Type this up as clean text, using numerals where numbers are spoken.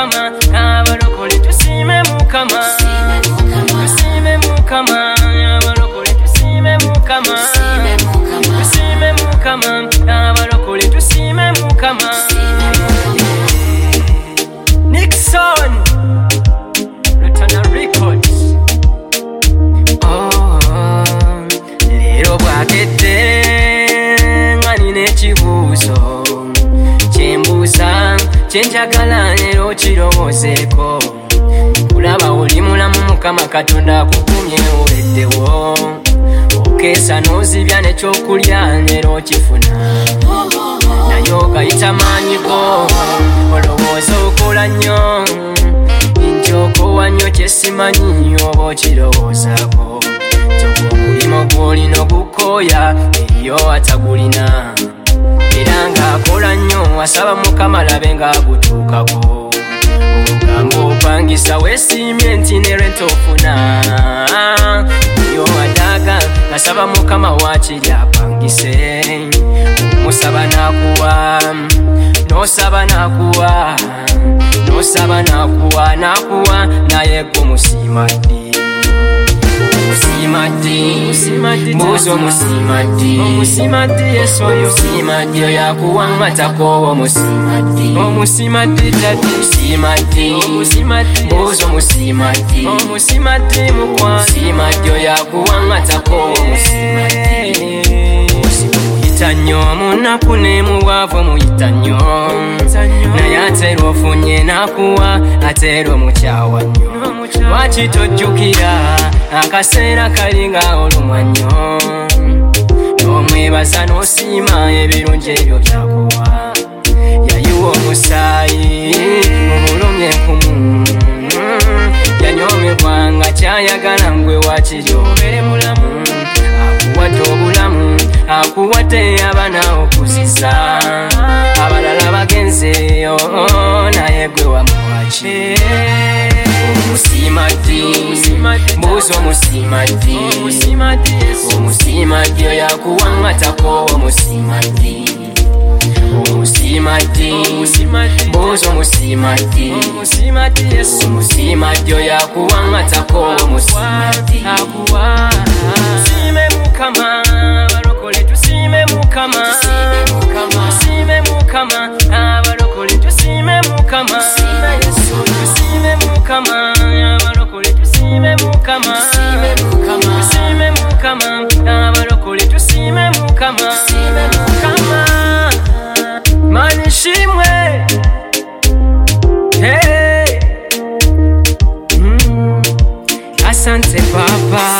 mukama abarokole tusime mukama tusime mukama abarokole tusime mukama tusime mukama abarokole tusime mukama Nixon Rotana Records lero bwakete ngani nekibuuzo kyembuuza kyenjagala lero kirowoozeko kulaba oli mulamu mukama katonda akukumye obeddewo okeesa n'ozibya nekyokulya lero kifuna naye okayita maanyigo olowooza okola nnyo njokowa nnyo kyesimanyi oba okirowoozaako omulimo gw'olina ogukooya eriyo atagulina era ng'akola nnyo asaba mukama labe ng'agutuukako ogambo opangisa weesiimye nti ne rento ofuna yo adaga asaba mukama waakiri apangise omusaba n'akuwa n'osaba n'akuwa n'osaba n'akuwa n'akuwa naye gwe musiimaddi Muzo musimadi Omusimadi yesoyo Musimadi yakuwangatako Omusimadi Omusimadi tati Musimadi Muzo musimadi Omusimadi mukwa Musimadi yakuwangatako Omusimadi Muyita nnyo munaku ne muwaavu muyita nnyo naye atera ofunye nakuwa atera omukyawa nnyo lwaki tojjukira akaseera kalinga olumwa nnyo n'omwebaza n'osiima ebirungi ebyo byakuwa yayiwa omusaayi mu bulumi enkumu yanyoomebwanga kyayagala ngwe wakiri obere mulamu akuwadde obulamu akuwadde abaana okuziza abalala bagenzeyo naye gwe wamuwaki Omusimadi Mbuzo omusimadi Omusimadi oyakuwangatako Omusimadi Mbuzo omusimadi Omusimadi oyakuwangatako Omusimadi Tusime mukama abarokole tusime mukama tusime mukama abarokole tusime mukama tusime mukama abarokole tusime mukama tusime mukama abarokole tusime mukama manishimwe hey asante papa